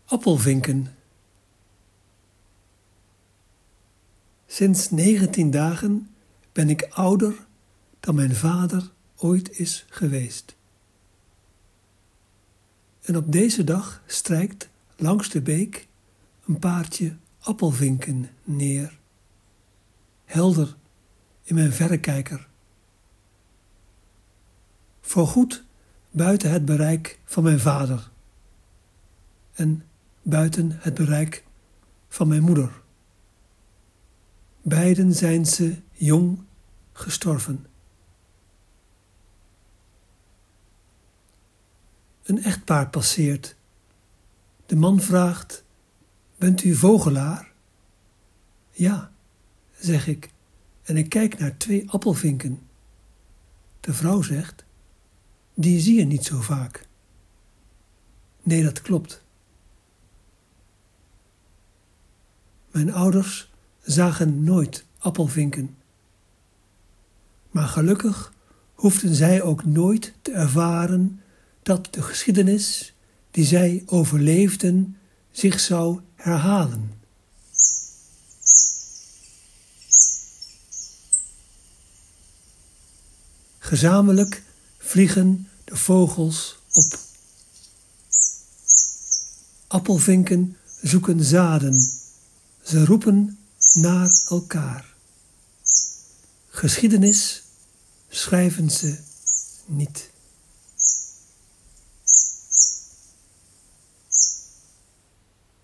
Appelvinken. Sinds 19 dagen ben ik ouder dan mijn vader ooit is geweest. En op deze dag strijkt langs de beek een paartje appelvinken neer. Helder in mijn verrekijker. Voorgoed buiten het bereik van mijn vader. En buiten het bereik van mijn moeder. Beiden zijn ze jong gestorven. Een echtpaar passeert. De man vraagt: "Bent u vogelaar?" "Ja," zeg ik, en ik kijk naar 2 appelvinken. De vrouw zegt: "Die zie je niet zo vaak." Nee, dat klopt. Mijn ouders zagen nooit appelvinken. Maar gelukkig hoefden zij ook nooit te ervaren dat de geschiedenis die zij overleefden zich zou herhalen. Gezamenlijk vliegen de vogels op. Appelvinken zoeken zaden. Ze roepen naar elkaar. Geschiedenis schrijven ze niet.